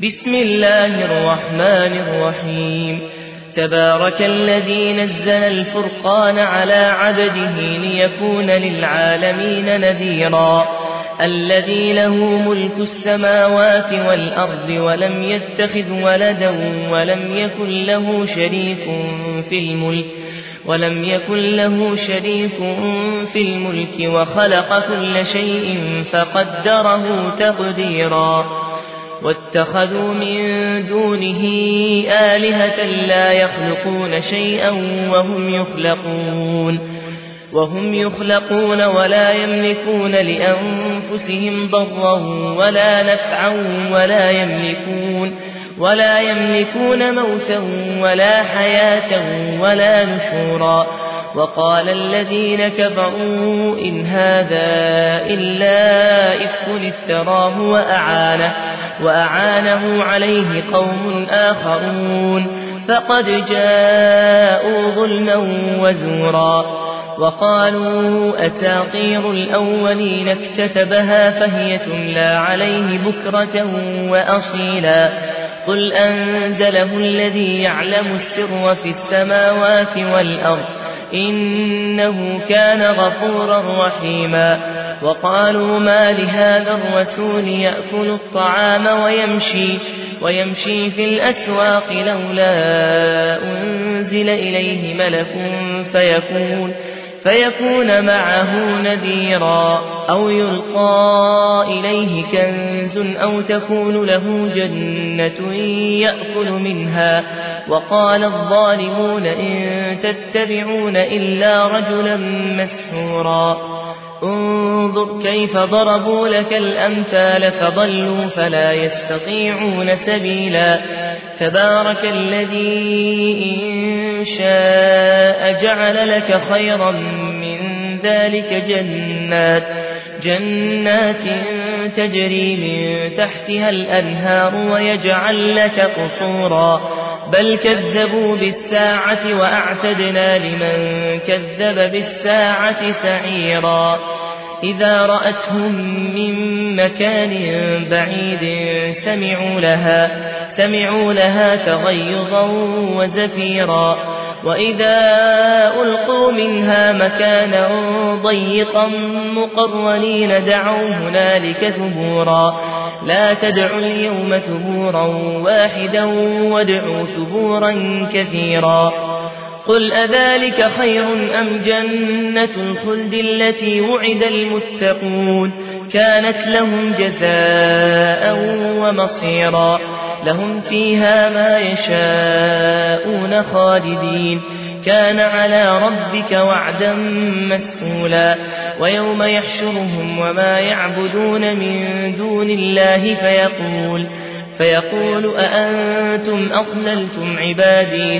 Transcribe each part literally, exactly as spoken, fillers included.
بسم الله الرحمن الرحيم تبارك الذي نزل الفرقان على عبده ليكون للعالمين نذيرا الذي له ملك السماوات والأرض ولم يتخذ ولدا ولم يكن له شريك في الملك ولم يكن له شريك في الملك وخلق كل شيء فقدره تقديرا واتخذوا من دونه آلهة لا يخلقون شيئا وهم يخلقون وهم يخلقون ولا يملكون لأنفسهم ضرا ولا نفعا ولا يملكون ولا يملكون موتا ولا حياة ولا نشورا وقال الذين كفروا إن هذا إلا إفك افتراه وأعانه, وأعانه عليه قوم آخرون فقد جاءوا ظلما وزورا وقالوا أساطير الأولين اكتتبها فهي تملى عليه بكرة وأصيلا قل أنزله الذي يعلم السر في السماوات والأرض إنه كان غفورا رحيما وقالوا ما لهذا الرسول يأكل الطعام ويمشي, ويمشي في الأسواق لولا أنزل إليه ملك فيكون, فيكون معه نذيرا أو يلقى إليه كنز أو تكون له جنة يأكل منها وقال الظالمون إن تتبعون إلا رجلا مسحورا انظر كيف ضربوا لك الأمثال فضلوا فلا يستطيعون سبيلا تبارك الذي إن شاء جعل لك خيرا من ذلك جنات جنات تجري من تحتها الأنهار ويجعل لك قصورا بل كذبوا بالساعة وأعتدنا لمن كذب بالساعة سعيرا إذا رأتهم من مكان بعيد سمعوا لها, سمعوا لها تغيظا وزفيرا وإذا ألقوا منها مكانا ضيقا مقرنين دعوا هنالك ثبورا لا تدعوا اليوم ثبورا واحدا وادعوا ثبورا كثيرا قل أذلك خير أم جنة الخلد التي وعد المتقون كانت لهم جزاء ومصيرا لهم فيها ما يشاءون خالدين كان على ربك وعدا مسئولا ويوم يحشرهم وما يعبدون من دون الله فيقول فيقول أأنتم أضللتم عبادي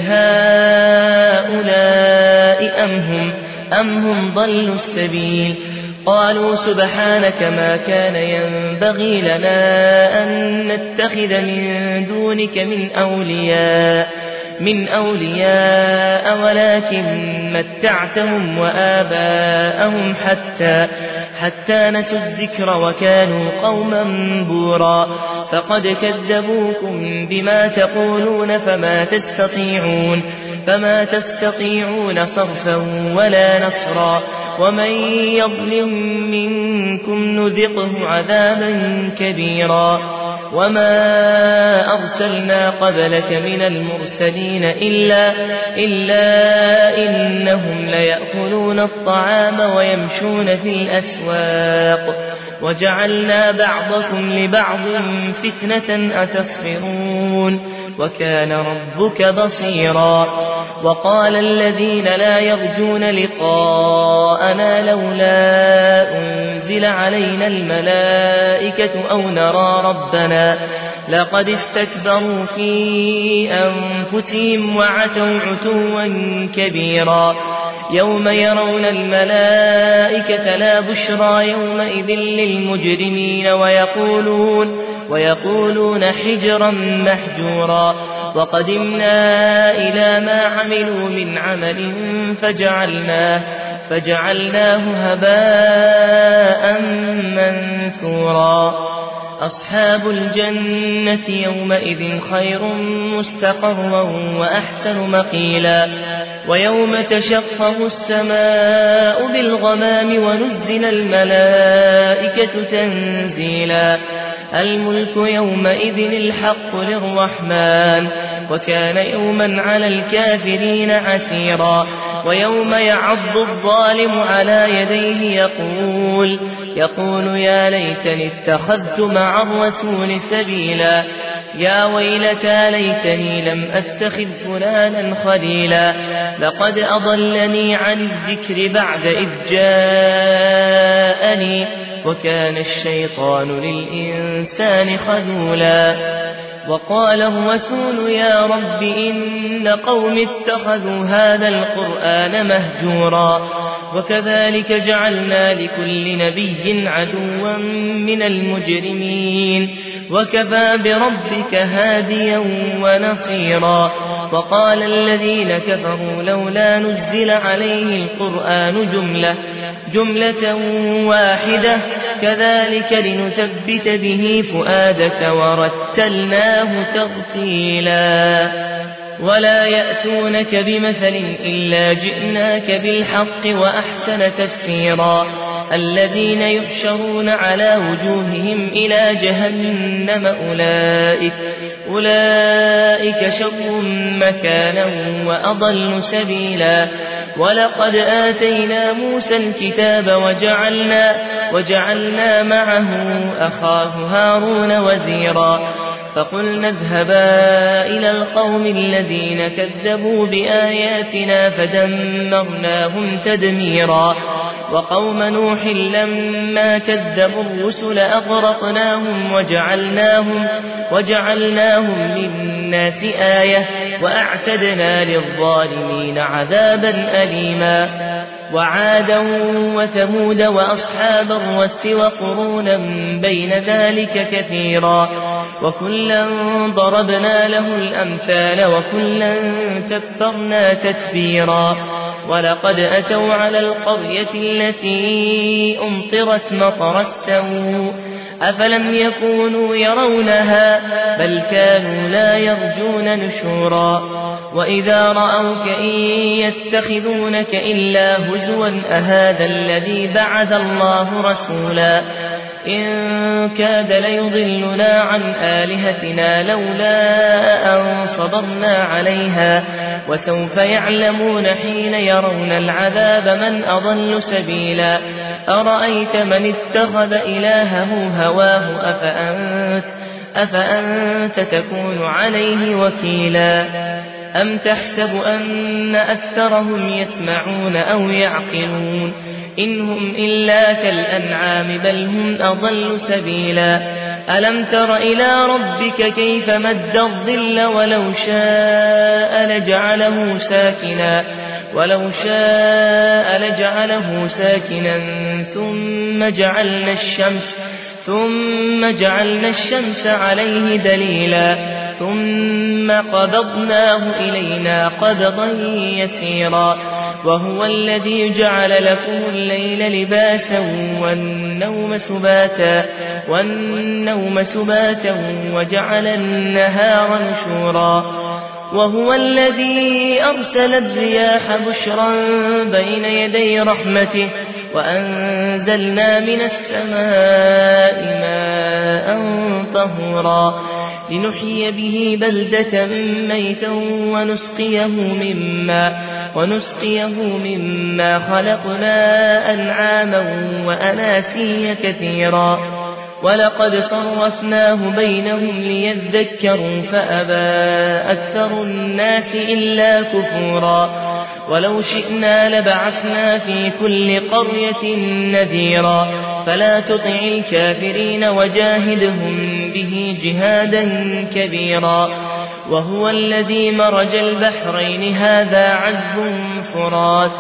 هؤلاء أم هم, أم هم ضلوا السبيل قالوا سبحانك ما كان ينبغي لنا أن نتخذ من دونك من أولياء من أولياء ولكن متعتهم وآباءهم حتى حتى نسوا الذكر وكانوا قوما بورا فقد كذبوكم بما تقولون فما تستطيعون فما تستطيعون صرفا ولا نصرا ومن يظلم منكم نذقه عذابا كبيرا وما أرسلنا قبلك من المرسلين إلا, إلا إنهم ليأكلون الطعام ويمشون في الأسواق وجعلنا بعضكم لبعض فتنة أتصبرون وكان ربك بصيرا وقال الذين لا يرجون لقاءنا لولا أنزل علينا الملائكة أو نرى ربنا لقد استكبروا في أنفسهم وعتوا عتوا كبيرا يوم يرون الملائكة لا بشرى يومئذ للمجرمين ويقولون, ويقولون حجرا محجورا وقدمنا إلى ما عملوا من عمل فجعلناه, فجعلناه هباء منثورا أصحاب الجنة يومئذ خير مستقرا وأحسن مقيلا ويوم تشقق السماء بالغمام ونزل الملائكة تنزيلا الملك يومئذ الحق للرحمن وكان يوما على الكافرين عسيرا ويوم يعض الظالم على يديه يقول يقول يا ليتني اتخذت مع الرسول سبيلا يا ويلتى ليتني لم أتخذ فلانا خليلا لقد أضلني عن الذكر بعد إذ جاءني وكان الشيطان للإنسان خذولا وقال الرسول يا رب إن قوم اتخذوا هذا القرآن مهجورا وكذلك جعلنا لكل نبي عدوا من المجرمين وكفى بربك هاديا ونصيرا وقال الذين كفروا لولا نزل عليه القرآن جملة جملة واحدة كذلك لنثبت به فؤادك ورتلناه ترتيلا ولا يأتونك بمثل إلا جئناك بالحق وأحسن تفسيرا الذين يحشرون على وجوههم إلى جهنم أولئك, أولئك شر مكانا وأضل سبيلا ولقد آتينا موسى الكتاب وجعلنا, وجعلنا معه أخاه هارون وزيرا فقلنا اذهبا إلى القوم الذين كذبوا بآياتنا فدمرناهم تدميرا وقوم نوح لما كذبوا الرسل أغرقناهم وجعلناهم, وجعلناهم للناس آية وأعتدنا للظالمين عذابا أليما وعادا وثمود وأصحاب الرس وقرونا بين ذلك كثيرا وكلا ضربنا له الأمثال وكلا تبرنا تتبيرا ولقد أتوا على القرية التي أمطرت مطر السوء أفلم يكونوا يرونها بل كانوا لا يرجون نشورا وإذا رأوك إن يتخذونك إلا هزوا أهذا الذي بعث الله رسولا إن كاد ليضلنا عن آلهتنا لولا أن صبرنا عليها وسوف يعلمون حين يرون العذاب من أضل سبيلا أرأيت من اتخذ إلهه هواه أفأنت, أفأنت تكون عليه وكيلا أم تحسب أن أكثرهم يسمعون أو يعقلون إنهم إلا كالأنعام بل هم أضل سبيلا ألم تر إلى ربك كيف مد الظل ولو شاء لجعله ساكنا ولو شاء لجعله ساكنا ثم جعلنا الشمس ثم جعلنا الشمس عليه دليلا ثم قبضناه إلينا قبضا يسيرا وهو الذي جعل لكم الليل لباسا والنوم سباتا, والنوم سباتا وجعل النهار نشورا وهو الذي أرسل الرياح بشرا بين يدي رحمته وأنزلنا من السماء ماء طهورا لنحيي به بلدة ميتا ونسقيه مما, ونسقيه مما خلقنا أنعاما وأناسيا كثيرا ولقد صرفناه بينهم ليذكروا فأبى أكثر الناس إلا كفورا ولو شئنا لبعثنا في كل قرية نذيرا فلا تطع الكافرين وجاهدهم به جهادا كبيرا وهو الذي مرج البحرين هذا عذب فرات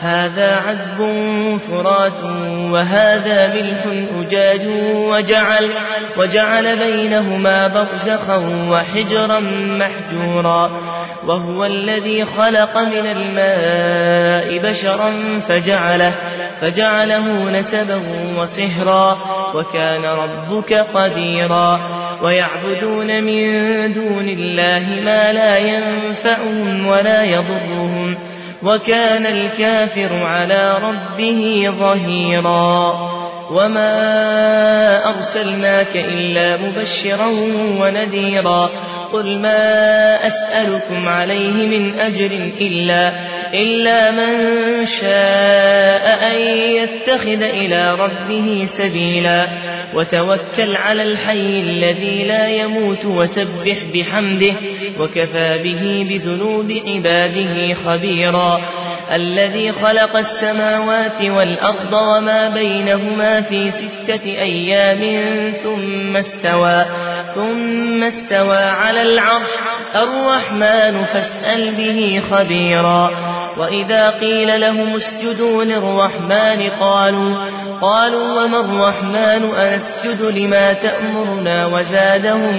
هذا عذب فرات وهذا ملح أجاج وجعل, وجعل بينهما برزخا وحجرا محجورا وهو الذي خلق من الماء بشرا فجعله, فجعله نسبا وصهرا وكان ربك قديرا ويعبدون من دون الله ما لا ينفعهم ولا يضرهم وكان الكافر على ربه ظهيرا وما أرسلناك إلا مبشرا ونذيرا قل ما أسألكم عليه من أجر إلا, إلا من شاء أن يتخذ إلى ربه سبيلا وتوكل على الحي الذي لا يموت وسبح بحمده وكفى به بذنوب عباده خبيرا الذي خلق السماوات والأرض وما بينهما في ستة أيام ثم استوى, ثم استوى على العرش الرحمن فاسأل به خبيرا وإذا قيل لهم اسجدوا للرحمن قالوا, قالوا وما الرحمن أنسجد لما تأمرنا وزادهم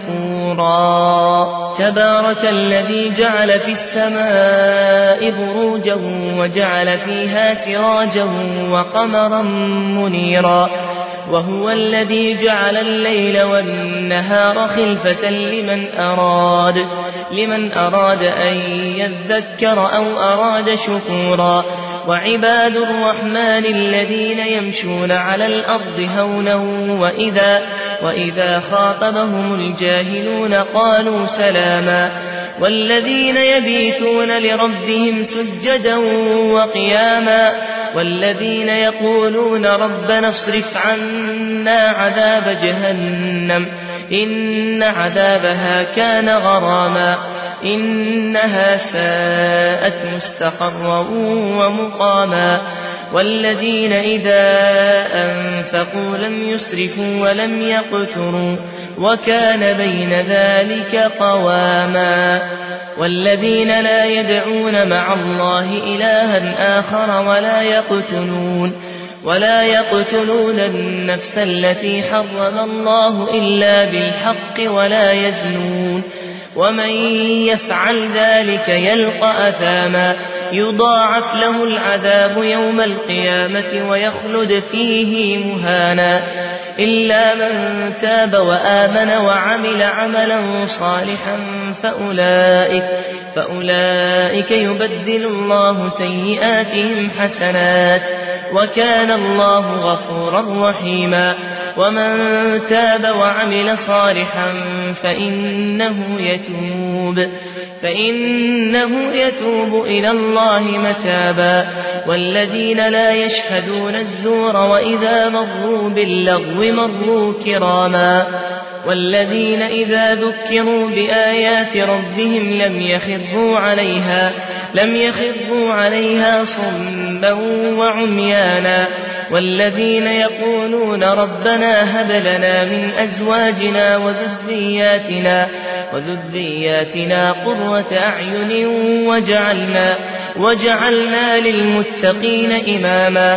نفورا تبارك الذي جعل في السماء بروجا وجعل فيها سراجا وقمرا منيرا وهو الذي جعل الليل والنهار خلفة لمن أراد, لمن أراد أن يذكر أو أراد شكورا وعباد الرحمن الذين يمشون على الأرض هونا وإذا, وإذا خاطبهم الجاهلون قالوا سلاما والذين يبيتون لربهم سجدا وقياما والذين يقولون ربنا اصرف عنا عذاب جهنم إن عذابها كان غراما إنها ساءت مستقرا ومقاما والذين إذا أنفقوا لم يسرفوا ولم يقتروا وكان بين ذلك قواما والذين لا يدعون مع الله إلها آخر ولا يقتلون ولا يقتلون النفس التي حرم الله إلا بالحق ولا يزنون ومن يفعل ذلك يلقى أثاما يضاعف له العذاب يوم القيامة ويخلد فيه مهانا إلا من تاب وآمن وعمل عملا صالحا فأولئك, فأولئك يبدل الله سيئاتهم حسنات وكان الله غفورا رحيما ومن تاب وعمل صالحا فإنه يتوب, فإنه يتوب إلى الله متابا والذين لا يشهدون الزور وإذا مروا باللغو مروا كراما والذين إذا ذكروا بآيات ربهم لم يخروا عليها, لم يخروا عليها صما وعميانا والذين يقولون ربنا هب لنا من أزواجنا وذرياتنا, وذرياتنا قرة أعين وجعلنا, وجعلنا للمتقين إماما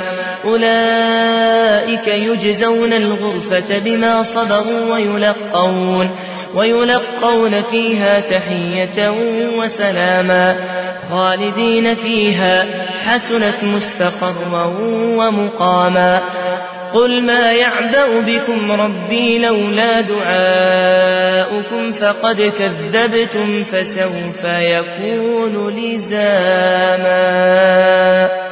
أولئك يجزون الغرفة بما صبروا ويلقون, ويلقون فيها تحية وسلاما خالدين فيها حسنت مستقرا ومقاما قل ما يعبأ بكم ربي لولا دعاؤكم فقد كذبتم فسوف يكون لزاما.